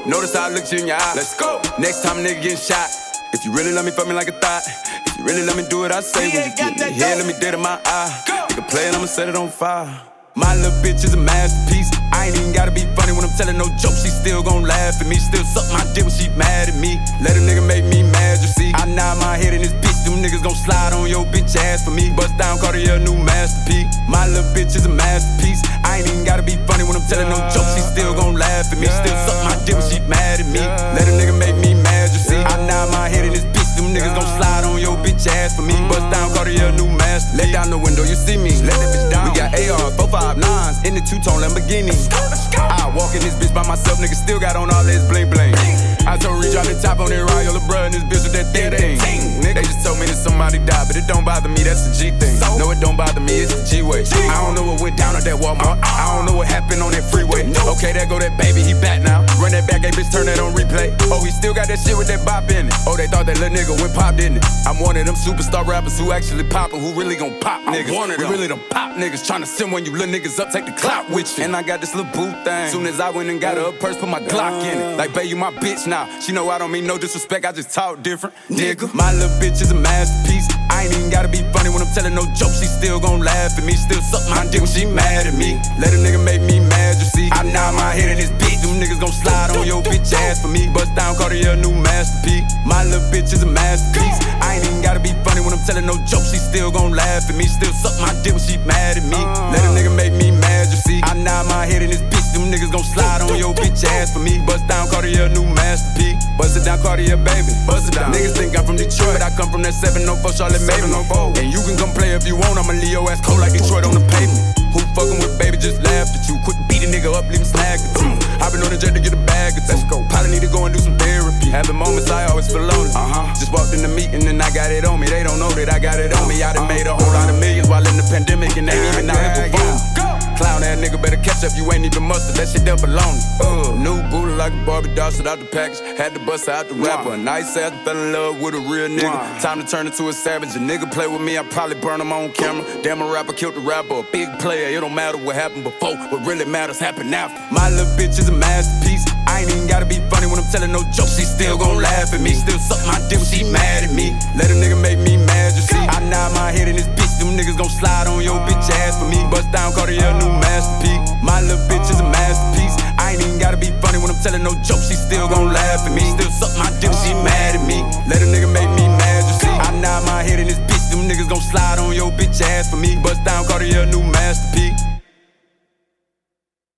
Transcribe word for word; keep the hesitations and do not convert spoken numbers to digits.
Notice how I looked you in your eye. Let's go. Next time a nigga getting shot. If you really love me, fuck me like a thought. If you really let me do what I say, when you get me here, let me dead in my eye. Nigga play it, I'ma set it on fire. My little bitch is a masterpiece. I ain't even gotta be funny when I'm telling no jokes. She still gon' laugh at me. Still suck my dick when she mad at me. Let a nigga make me mad, you see. I nod my head in this bitch. Them niggas gon' slide on your bitch ass for me. Bust down Cartier, new masterpiece. My little bitch is a masterpiece. I ain't even gotta be funny when I'm telling no jokes. She still gon' laugh at me. Still suck my dick when she mad at me. Let a nigga make me mad, you see. I nod my head in this bitch. Them niggas gon' slide on your bitch ass for me. Bust down Cartier, new masterpiece. Let down the window, you see me. Let that bitch down. We got A R, four five nines in the two-tone Lamborghini. I walk in this bitch by myself, nigga still got on all this bling bling. I told Reach out the top on that Royal LeBron and this bitch with that thing thing. They just told me that somebody died, but it don't bother me, that's the G thing. No, it don't bother me, it's the G-way. I don't know what went down at that Walmart. I don't know what happened on that freeway. Okay, there go that baby, he back now. Run that back, hey bitch, turn that on replay. Oh, he still got that shit with that bop in it. Oh, they thought that little nigga went pop, didn't it? I'm one of them superstar rappers who actually poppin', who really gon' pop niggas. We really them pop niggas, tryna send when you little niggas up, take the clout with you. And I got this little boo thing. Soon as I went and got her a purse, put my Glock in it. Like, babe, you my bitch now. She know I don't mean no disrespect, I just talk different, nigga. My little bitch is a masterpiece. I ain't even gotta be funny when I'm telling no jokes. She still gon' laugh at me. Still suck my dick when she mad at me. Let a nigga make me mad, you see. I nod my head in this bitch. Them niggas gon' slide on your bitch ass for me. Bust down Cartier, new masterpiece. My little bitch is a masterpiece. I ain't even gotta be funny when I'm telling no jokes. She still gon' laugh at me. Still suck my dick when she mad at me. Let a nigga make me mad, you see. I nod my head in this bitch. Them niggas gon' slide on your bitch ass for me. Bust down Cartier, new masterpiece. Bust it down Cartier, baby. Bust it down. Niggas think I'm from Detroit, but I come from that seven oh four Charlotte Maven. And you can come play if you want. I'ma leave your ass cold like Detroit on the pavement. Who fucking with baby just laughed at you. Quit beat a nigga up, leave him snagged at you. I been on the jet to get a bag of two. Let's go. Probably need to go and do some therapy. Having moments I always feel lonely. Uh-huh. Just walked in the meeting and I got it on me. They don't know that I got it on me. I done made a whole lot of millions while in the pandemic and ain't even out here performing. Clown ass nigga better catch up, you ain't even mustard, that shit there belong. Uh, new booty like a Barbie doll, shit out the package. Had to bust out the rapper. A nice ass, fell in love with a real nigga. Time to turn into a savage. A nigga play with me, I probably burn him on camera. Damn, a rapper killed the rapper, a big player. It don't matter what happened before, what really matters happened after. My little bitch is a masterpiece. I ain't even gotta be funny when I'm telling no jokes. She still gon' laugh at me. Still suck my dick when she mad at me. Let a nigga make me mad, you see. I nod my head in this bitch. Them niggas gon' slide on your bitch ass for me. Bust down Cartier, new masterpiece. My little bitch is a masterpiece. I ain't even gotta be funny when I'm telling no jokes. She still gon' laugh at me. Still suck my dick when she mad at me. Let a nigga make me mad, you see. I nod my head in this bitch. Them niggas gon' slide on your bitch ass for me. Bust down Cartier, new masterpiece.